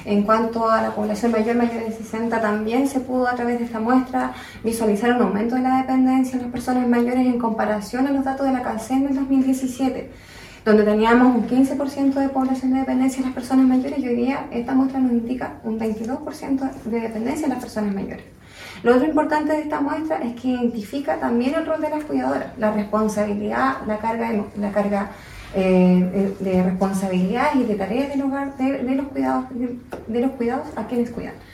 En cuanto a la población mayor de 60, también se pudo a través de esta muestra visualizar un aumento de la dependencia en las personas mayores en comparación a los datos de la CANSEN del 2017, donde teníamos un 15% de población de dependencia en las personas mayores, y hoy día esta muestra nos indica un 22% de dependencia en las personas mayores. Lo otro importante de esta muestra es que identifica también el rol de las cuidadoras, la responsabilidad, la carga de responsabilidades y de tareas del hogar, de los cuidados a quienes cuidan.